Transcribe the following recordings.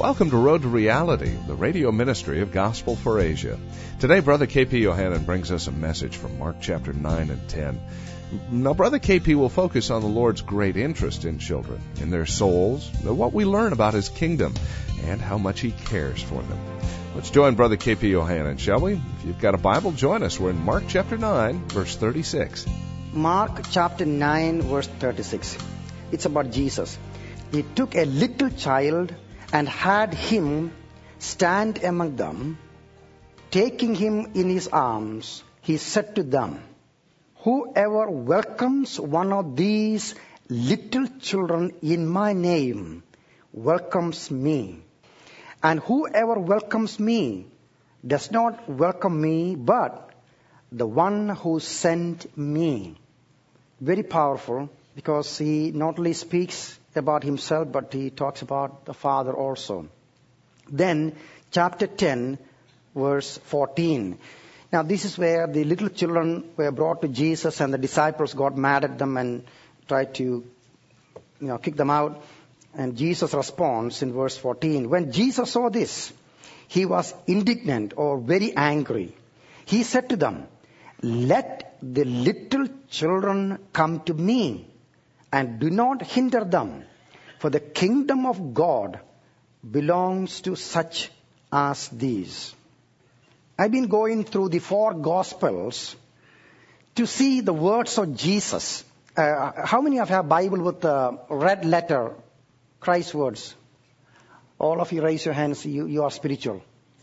Welcome to Road to Reality, the radio ministry of Gospel for Asia. Today, Brother K.P. Yohannan brings us a message from Mark chapter 9 and 10. Now, Brother K.P. will focus on the Lord's great interest in children, in their souls, what we learn about His kingdom, and how much He cares for them. Let's join Brother K.P. Yohannan, shall we? If you've got a Bible, join us. We're in Mark chapter 9, verse 36. Mark chapter 9, verse 36. It's about Jesus. He took a little child and had him stand among them. Taking him in his arms, he said to them, "Whoever welcomes one of these little children in my name welcomes me. And whoever welcomes me does not welcome me, but the one who sent me." Very powerful, because he not only speaks about himself, but he talks about the Father also. Then, chapter 10, verse 14. Now, this is where the little children were brought to Jesus, and the disciples got mad at them and tried to, kick them out. And Jesus responds in verse 14. When Jesus saw this, he was indignant or very angry. He said to them, "Let the little children come to me, and do not hinder them, for the kingdom of God belongs to such as these." I've been going through the 4 Gospels to see the words of Jesus. How many of you have Bible with the red letter, Christ's words? All of you raise your hands, you are spiritual.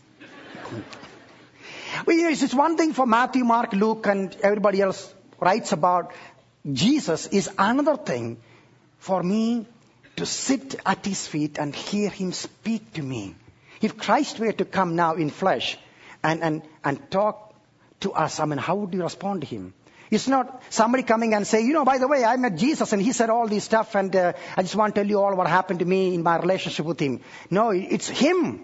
Well, it's one thing for Matthew, Mark, Luke, and everybody else writes about Jesus. Is another thing for me to sit at his feet and hear him speak to me. If Christ were to come now in flesh and talk to us, how would you respond to him? It's not somebody coming and say, by the way, I met Jesus and he said all this stuff, and I just want to tell you all what happened to me in my relationship with him. No, it's him.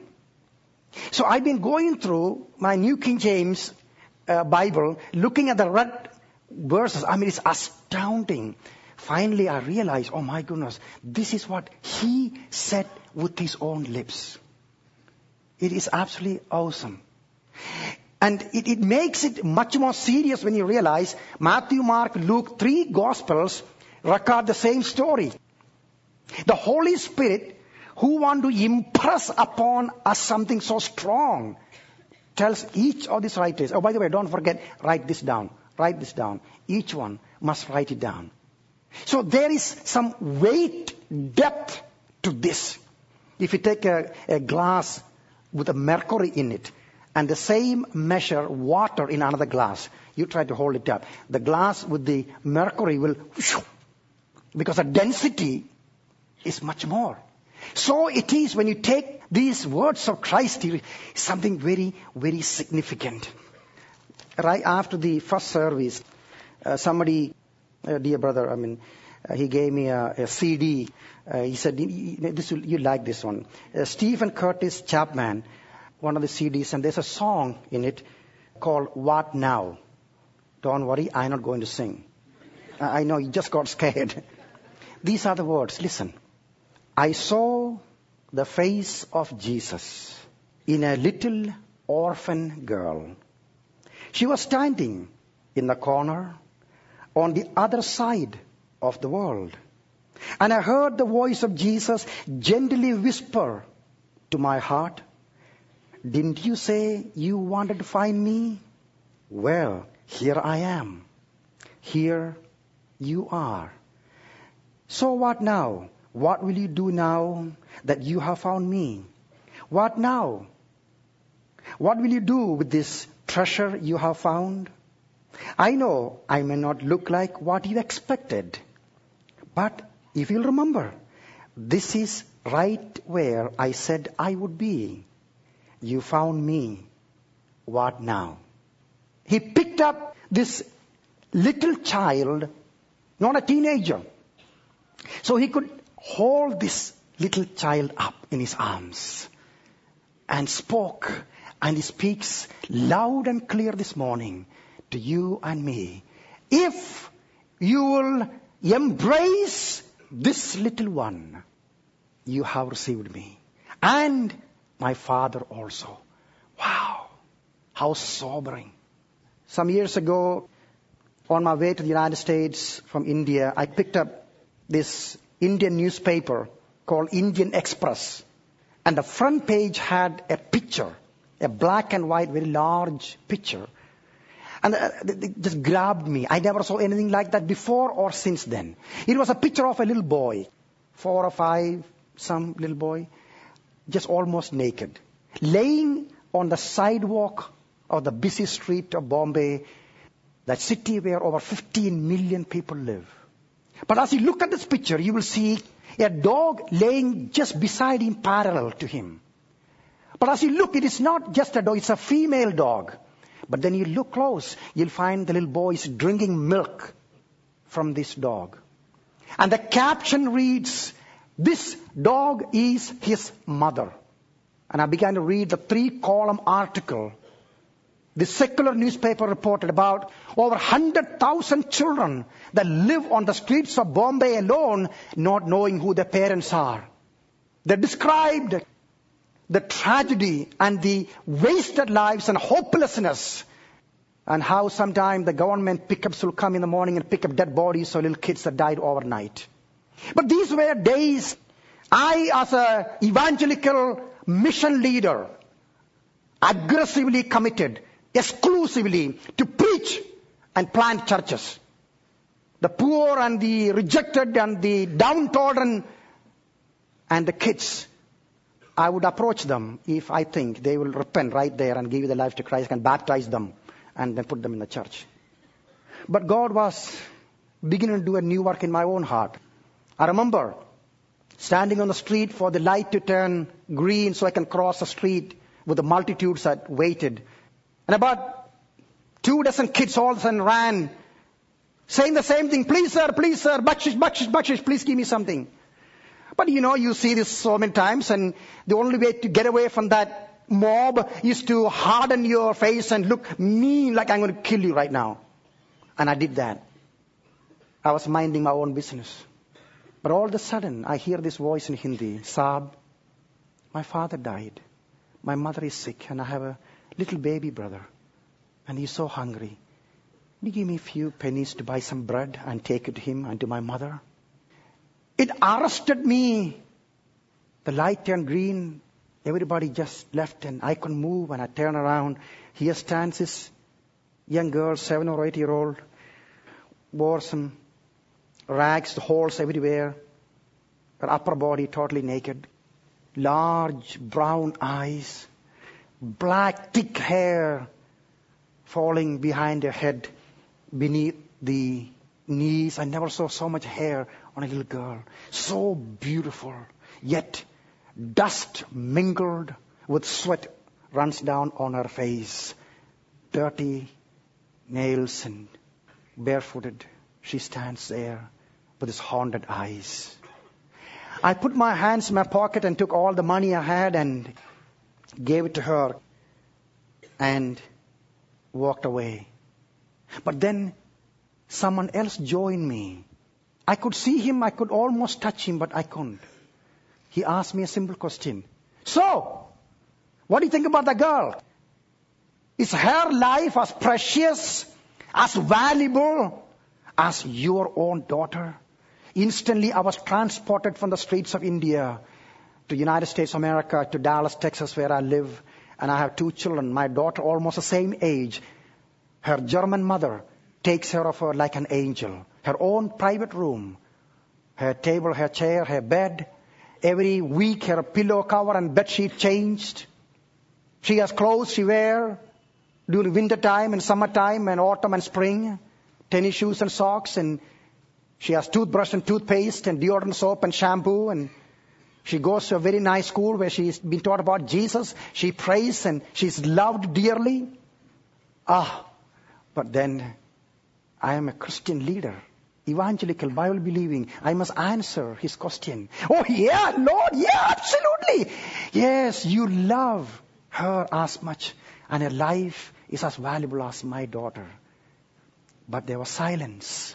So I've been going through my New King James Bible, looking at the red verses. It's astounding. Finally, I realized, oh my goodness, this is what he said with his own lips. It is absolutely awesome. And it makes it much more serious when you realize Matthew, Mark, Luke, 3 Gospels record the same story. The Holy Spirit, who want to impress upon us something so strong, tells each of these writers, oh, by the way, don't forget, write this down. Write this down. Each one must write it down. So there is some weight, depth to this. If you take a glass with a mercury in it, and the same measure water in another glass, you try to hold it up. The glass with the mercury will, because the density is much more. So it is when you take these words of Christ, something very, very significant. Right after the first service, somebody, dear brother, he gave me a CD. He said, you like this one. Stephen Curtis Chapman, one of the CDs, and there's a song in it called "What Now?" Don't worry, I'm not going to sing. I know you just got scared. These are the words. Listen. I saw the face of Jesus in a little orphan girl. She was standing in the corner on the other side of the world. And I heard the voice of Jesus gently whisper to my heart, "Didn't you say you wanted to find me? Well, here I am. Here you are. So what now? What will you do now that you have found me? What now? What will you do with this treasure you have found? I know I may not look like what you expected, but if you'll remember, this is right where I said I would be. You found me. What now?" He picked up this little child, not a teenager, so he could hold this little child up in his arms and spoke, and he speaks loud and clear this morning to you and me. If you will embrace this little one, you have received me. and my father also. Wow, how sobering. Some years ago, on my way to the United States from India, I picked up this Indian newspaper called Indian Express. And the front page had a picture, a black and white, very large picture. And it just grabbed me. I never saw anything like that before or since then. It was a picture of a little boy, 4 or 5, some little boy, just almost naked, laying on the sidewalk of the busy street of Bombay, that city where over 15 million people live. But as you look at this picture, you will see a dog laying just beside him, parallel to him. But as you look, it is not just a dog, it's a female dog. But then you look close, you'll find the little boy is drinking milk from this dog. And the caption reads, "This dog is his mother." And I began to read the 3-column article. The secular newspaper reported about over 100,000 children that live on the streets of Bombay alone, not knowing who their parents are. They described the tragedy and the wasted lives and hopelessness, and how sometimes the government pickups will come in the morning and pick up dead bodies of little kids that died overnight. But these were days I, as an evangelical mission leader, aggressively committed exclusively to preach and plant churches. The poor and the rejected and the downtrodden and the kids, I would approach them if I think they will repent right there and give their life to Christ and baptize them and then put them in the church. But God was beginning to do a new work in my own heart. I remember standing on the street for the light to turn green so I can cross the street with the multitudes that waited. And about 2 dozen kids all of a sudden ran, saying the same thing, please sir, bakshish, bakshish, bakshish, please give me something. But you see this so many times, and the only way to get away from that mob is to harden your face and look mean, like I'm going to kill you right now. And I did that. I was minding my own business. But all of a sudden, I hear this voice in Hindi, "Saab, my father died. My mother is sick, and I have a little baby brother, and he's so hungry. Will you give me a few pennies to buy some bread and take it to him and to my mother?" It arrested me. The light turned green. Everybody just left, and I couldn't move, and I turned around. Here stands this young girl, 7 or 8-year-old, wore some rags, holes everywhere, her upper body totally naked, large brown eyes, black thick hair falling behind her head, beneath the knees. I never saw so much hair on a little girl. So beautiful, yet dust mingled with sweat runs down on her face. Dirty nails and barefooted, she stands there with his haunted eyes. I put my hands in my pocket and took all the money I had and gave it to her and walked away. But then someone else joined me. I could see him, I could almost touch him, but I couldn't. He asked me a simple question. "So, what do you think about the girl? Is her life as precious, as valuable as your own daughter?" Instantly, I was transported from the streets of India to United States of America, to Dallas, Texas, where I live. And I have 2 children. My daughter, almost the same age. Her German mother takes care of her like an angel. Her own private room, her table, her chair, her bed. Every week, her pillow cover and bed sheet changed. She has clothes she wears during winter time and summertime and autumn and spring. Tennis shoes and socks, and she has toothbrush and toothpaste and deodorant soap and shampoo, and she goes to a very nice school where she's been taught about Jesus. She prays and she's loved dearly. But then I am a Christian leader, evangelical, Bible believing. I must answer his question. "Oh yeah, Lord, yeah, absolutely. Yes, you love her as much, and her life is as valuable as my daughter." But there was silence.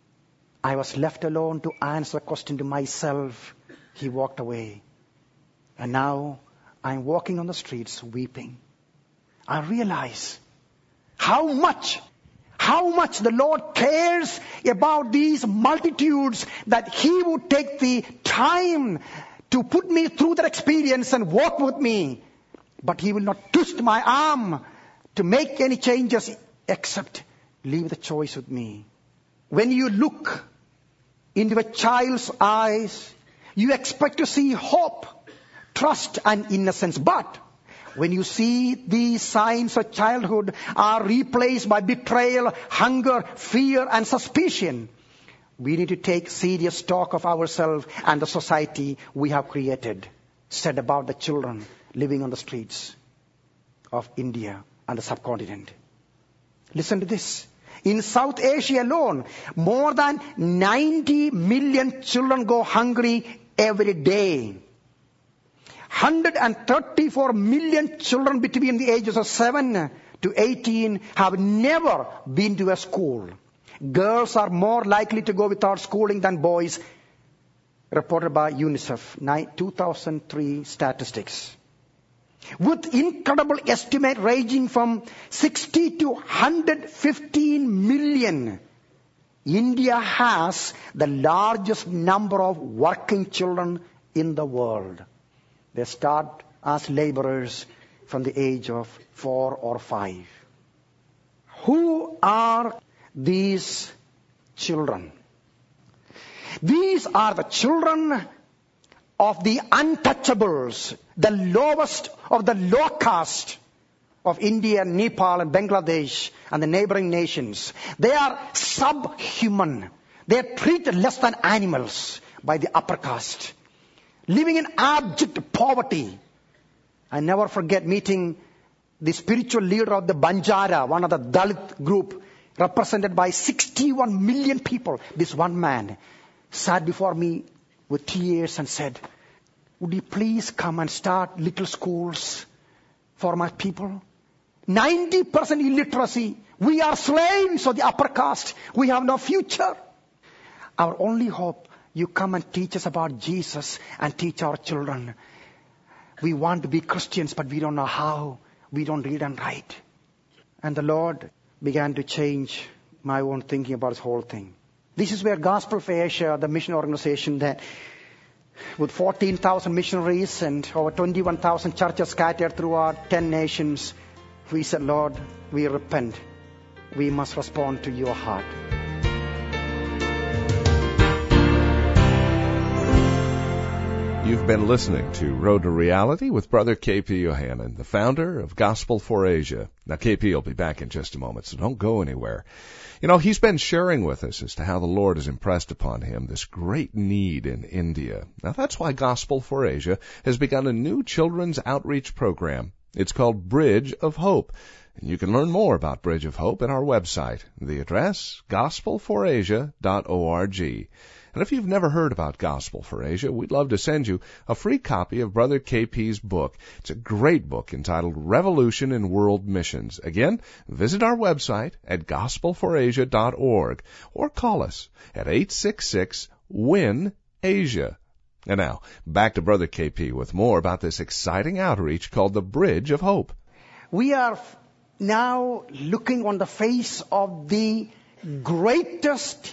I was left alone to answer the question to myself. He walked away. And now I'm walking on the streets weeping. I realize how much the Lord cares about these multitudes, that He would take the time to put me through that experience and walk with me. But He will not twist my arm to make any changes except leave the choice with me. When you look into a child's eyes, you expect to see hope, trust and innocence. But when you see these signs of childhood are replaced by betrayal, hunger, fear and suspicion, we need to take serious stock of ourselves and the society we have created, said about the children living on the streets of India and the subcontinent. Listen to this. In South Asia alone, more than 90 million children go hungry every day. 134 million children between the ages of 7 to 18 have never been to a school. Girls are more likely to go without schooling than boys, reported by UNICEF, 2003 statistics. With incredible estimate ranging from 60 to 115 million, India has the largest number of working children in the world. They start as laborers from the age of 4 or 5. Who are these children? These are the children of the untouchables, the lowest of the low caste of India, Nepal and Bangladesh and the neighboring nations. They are subhuman. They are treated less than animals by the upper caste, living in abject poverty. I never forget meeting the spiritual leader of the Banjara, one of the Dalit group, represented by 61 million people. This one man sat before me with tears and said, "Would you please come and start little schools for my people? 90% illiteracy. We are slaves of the upper caste. We have no future. Our only hope, you come and teach us about Jesus and teach our children. We want to be Christians, but we don't know how. We don't read and write." And the Lord began to change my own thinking about this whole thing. This is where Gospel for Asia, the mission organization that with 14,000 missionaries and over 21,000 churches scattered throughout 10 nations, we said, "Lord, we repent. We must respond to your heart." You've been listening to Road to Reality with Brother K.P. Yohannan, the founder of Gospel for Asia. Now, K.P. will be back in just a moment, so don't go anywhere. You know, he's been sharing with us as to how the Lord has impressed upon him this great need in India. Now, that's why Gospel for Asia has begun a new children's outreach program. It's called Bridge of Hope. And you can learn more about Bridge of Hope at our website. The address, gospelforasia.org. And if you've never heard about Gospel for Asia, we'd love to send you a free copy of Brother KP's book. It's a great book entitled Revolution in World Missions. Again, visit our website at gospelforasia.org or call us at 866-WIN-ASIA. And now, back to Brother KP with more about this exciting outreach called the Bridge of Hope. We are now looking on the face of the greatest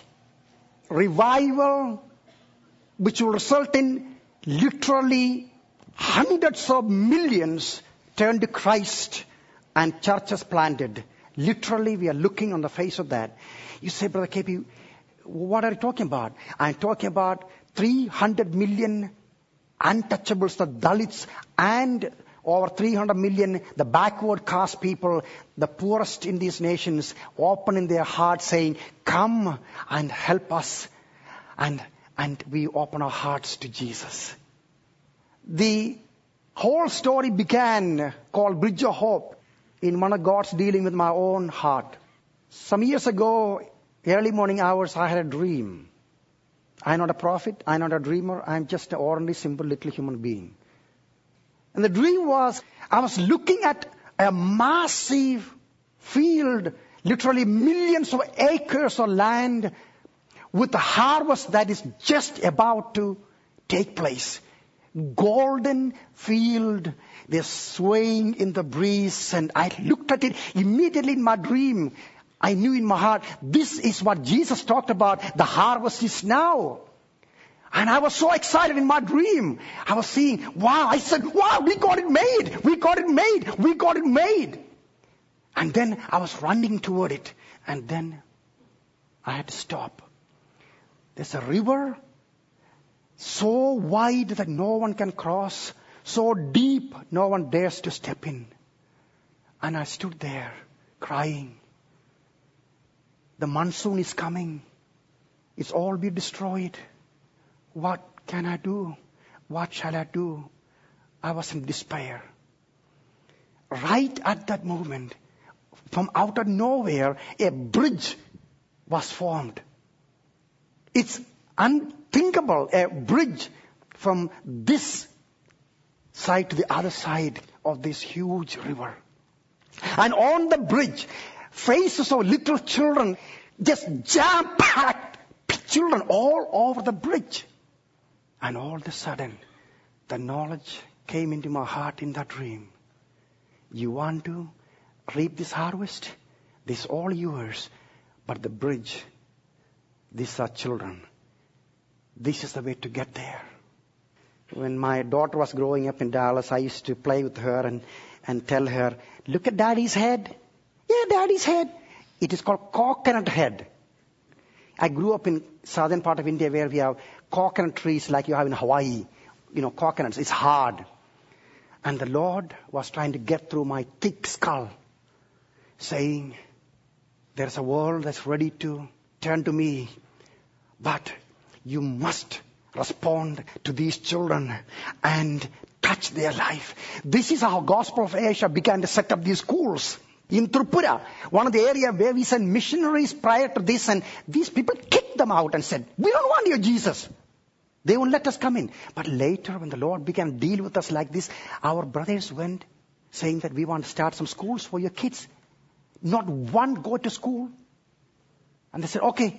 revival, which will result in literally hundreds of millions turned to Christ and churches planted. Literally, we are looking on the face of that. You say, "Brother KP, what are you talking about?" I'm talking about 300 million untouchables, the Dalits, and over 300 million, the backward caste people, the poorest in these nations, opening their hearts saying, "Come and help us." And we open our hearts to Jesus. The whole story began, called Bridge of Hope, in one of God's dealing with my own heart. Some years ago, early morning hours, I had a dream. I'm not a prophet, I'm not a dreamer, I'm just an ordinary, simple little human being. And the dream was, I was looking at a massive field, literally millions of acres of land, with the harvest that is just about to take place. golden field. They're swaying in the breeze. And I looked at it immediately in my dream. I knew in my heart, this is what Jesus talked about. The harvest is now. And I was so excited in my dream. I was seeing, wow. I said, wow, we got it made. We got it made. We got it made. And then I was running toward it. And then I had to stop. There's a river so wide that no one can cross, so deep no one dares to step in. And I stood there crying. The monsoon is coming. It's all be destroyed. What can I do? What shall I do? I was in despair. Right at that moment, from out of nowhere, a bridge was formed. It's unthinkable, a bridge from this side to the other side of this huge river. And on the bridge, faces of little children, just jam-packed children all over the bridge. And all of a sudden, the knowledge came into my heart in that dream. You want to reap this harvest? This is all yours. But the bridge, these are children. This is the way to get there. When my daughter was growing up in Dallas, I used to play with her and tell her, look at Daddy's head. Yeah, Daddy's head. It is called coconut head. I grew up in southern part of India where we have coconut trees like you have in Hawaii. You know, coconuts. It's hard. And the Lord was trying to get through my thick skull, saying, there's a world that's ready to turn to me, but you must respond to these children and touch their life. This is how Gospel of Asia began to set up these schools. In Tripura, one of the areas where we sent missionaries prior to this, and these people kicked them out and said, we don't want your Jesus. They won't let us come in. But later, when the Lord began to deal with us like this, our brothers went saying that we want to start some schools for your kids. Not one go to school. And they said, okay.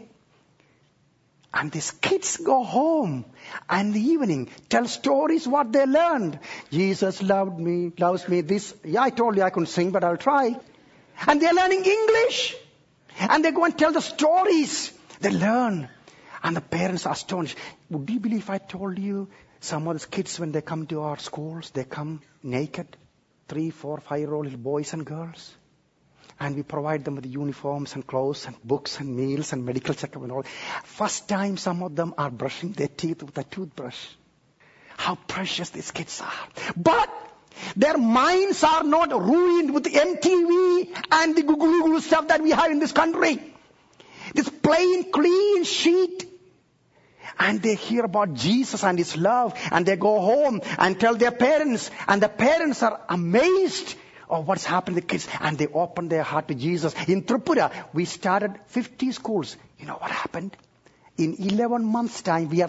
And these kids go home and in the evening tell stories what they learned. Jesus loved me, loves me. This, yeah, I told you I couldn't sing, but I'll try. And they're learning English. And they go and tell the stories. They learn. And the parents are astonished. Would you believe if I told you some of these kids, when they come to our schools, they come naked, 3, 4, 5-year-old little boys and girls. And we provide them with uniforms and clothes and books and meals and medical checkup and all. First time some of them are brushing their teeth with a toothbrush. How precious these kids are. But their minds are not ruined with the MTV and the Google stuff that we have in this country. This plain, clean sheet. And they hear about Jesus and His love. And they go home and tell their parents. And the parents are amazed of what's happened to the kids. And they open their heart to Jesus. In Tripura, we started 50 schools. You know what happened? In 11 months' time, we have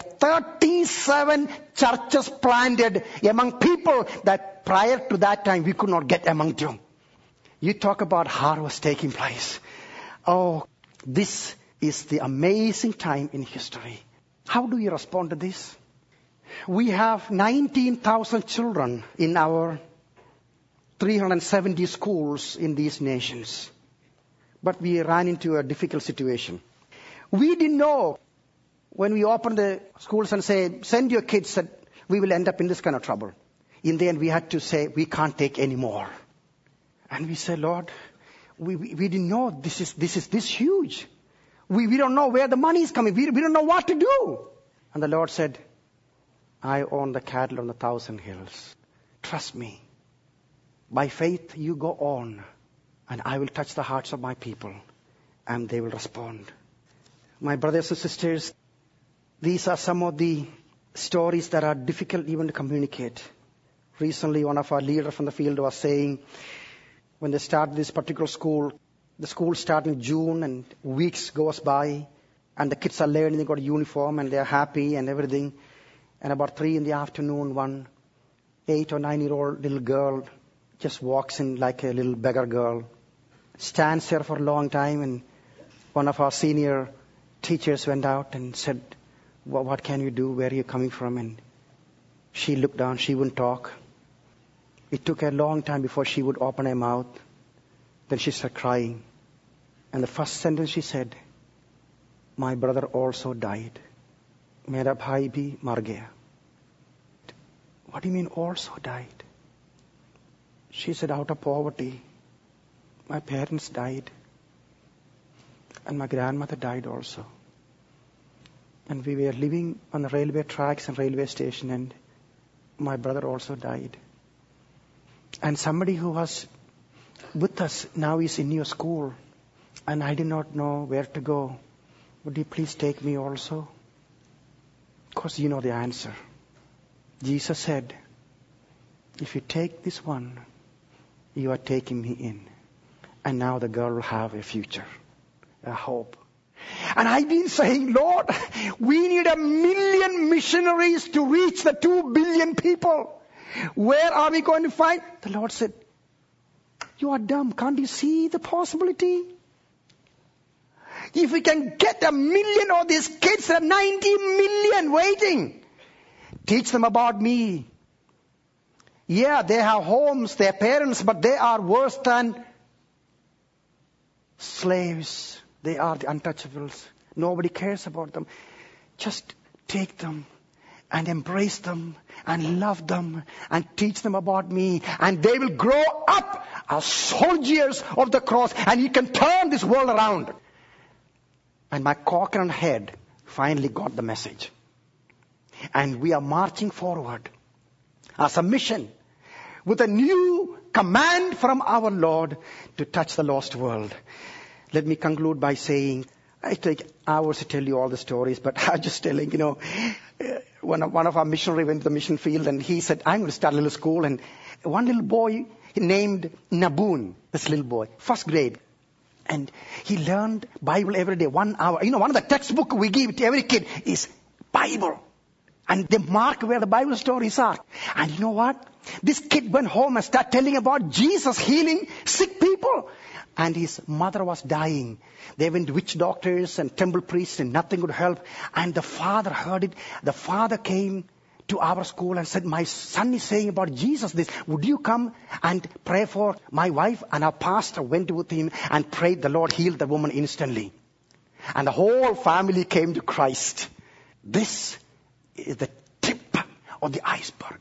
37 churches planted among people that prior to that time we could not get among them. You talk about harvest taking place. Oh, this is the amazing time in history. How do you respond to this? We have 19,000 children in our 370 schools in these nations. But we ran into a difficult situation. We didn't know when we opened the schools and say, send your kids, that we will end up in this kind of trouble. In the end, we had to say, we can't take any more. And we said, Lord, we didn't know this is this huge. We don't know where the money is coming. We don't know what to do. And the Lord said, I own the cattle on 1,000 hills. Trust me. By faith, you go on, and I will touch the hearts of my people, and they will respond. My brothers and sisters, these are some of the stories that are difficult even to communicate. Recently, one of our leaders from the field was saying, when they start this particular school, the school starts in June, and weeks goes by, and the kids are learning, they got a uniform, and they're happy and everything. And about 3 p.m, one 8 or 9-year-old little girl just walks in like a little beggar girl, stands there for a long time, and one of our senior teachers went out and said, what can you do? Where are you coming from? And She looked down. She wouldn't talk. It took a long time before she would open her mouth. Then she started crying. And the first sentence she said, "My brother also died. Mera bhai bhi mar gaya." What do you mean also died? She said, out of poverty, my parents died. And my grandmother died also. And we were living on the railway tracks and railway station, and my brother also died. And somebody who was with us now is in your school, and I did not know where to go. Would you please take me also? Of course, you know the answer. Jesus said, if you take this one, you are taking me in. And now the girl will have a future, a hope. And I've been saying, Lord, we need 1 million missionaries to reach the 2 billion people. Where are we going to find? The Lord said, you are dumb. Can't you see the possibility? If we can get 1 million of these kids, there are 90 million waiting. Teach them about me. Yeah, they have homes, their parents, but they are worse than slaves. They are the untouchables. Nobody cares about them. Just take them and embrace them and love them and teach them about me. And they will grow up as soldiers of the cross, and you can turn this world around. And my cocked head finally got the message. And we are marching forward as a mission with a new command from our Lord to touch the lost world. Let me conclude by saying, I take hours to tell you all the stories, but I'm just telling, one of our missionaries went to the mission field, and he said, I'm going to start a little school. And one little boy named Naboon, this little boy, first grade. And he learned Bible every day, 1 hour. One of the textbooks we give to every kid is Bible. And they mark where the Bible stories are. And you know what? This kid went home and started telling about Jesus healing sick people. And his mother was dying. They went to witch doctors and temple priests, and nothing would help. And the father heard it. The father came to our school and said, my son is saying about Jesus this. Would you come and pray for my wife? And our pastor went with him and prayed. The Lord healed the woman instantly. And the whole family came to Christ. This is the tip of the iceberg.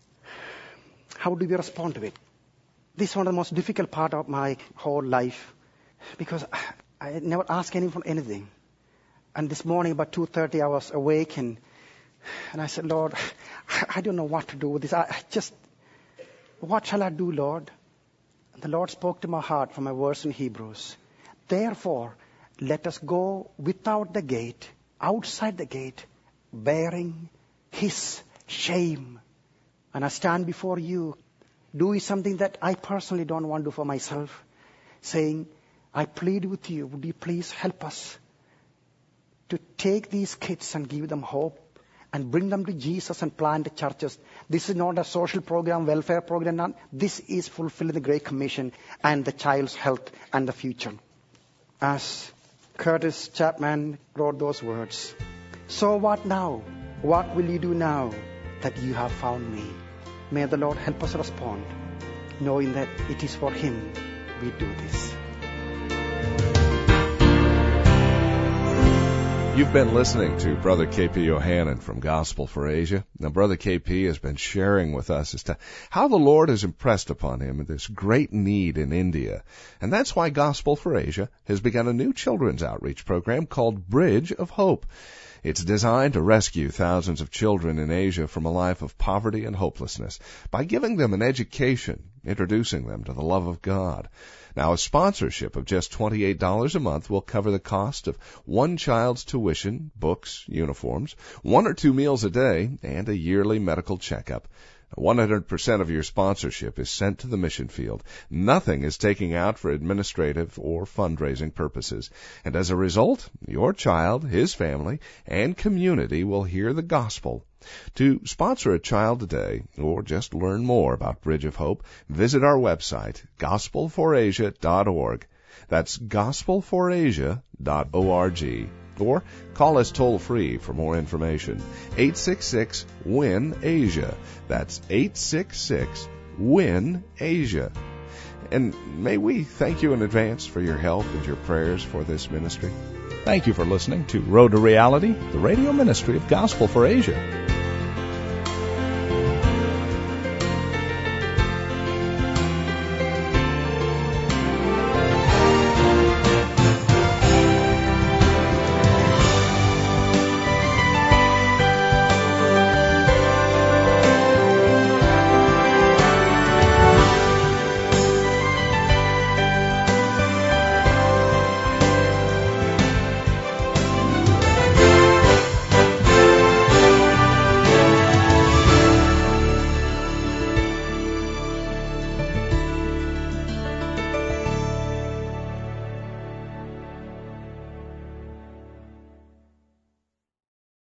How do we respond to it? This is one of the most difficult part of my whole life, because I never asked anyone for anything. And this morning about 2:30 I was awake, and I said, Lord, I don't know what to do with this. What shall I do, Lord? And the Lord spoke to my heart from a verse in Hebrews. Therefore, let us go without the gate, outside the gate, bearing his shame. And I stand before you, doing something that I personally don't want to do for myself, saying, I plead with you, would you please help us to take these kids and give them hope and bring them to Jesus and plant churches. This is not a social program, welfare program. None. This is fulfilling the Great Commission and the child's health and the future. As Curtis Chapman wrote those words, so what now? What will you do now that you have found me? May the Lord help us respond, knowing that it is for Him we do this. You've been listening to Brother K.P. Yohannan from Gospel for Asia. Now, Brother K.P. has been sharing with us as to how the Lord has impressed upon him this great need in India. And that's why Gospel for Asia has begun a new children's outreach program called Bridge of Hope. It's designed to rescue thousands of children in Asia from a life of poverty and hopelessness by giving them an education, introducing them to the love of God. Now, a sponsorship of just $28 a month will cover the cost of one child's tuition, books, uniforms, 1 or 2 meals a day, and a yearly medical checkup. 100% of your sponsorship is sent to the mission field. Nothing is taken out for administrative or fundraising purposes. And as a result, your child, his family, and community will hear the gospel. To sponsor a child today, or just learn more about Bridge of Hope, visit our website, gospelforasia.org. That's gospelforasia.org. Or call us toll-free for more information. 866-WIN-ASIA. That's 866-WIN-ASIA. And may we thank you in advance for your help and your prayers for this ministry. Thank you for listening to Road to Reality, the radio ministry of Gospel for Asia.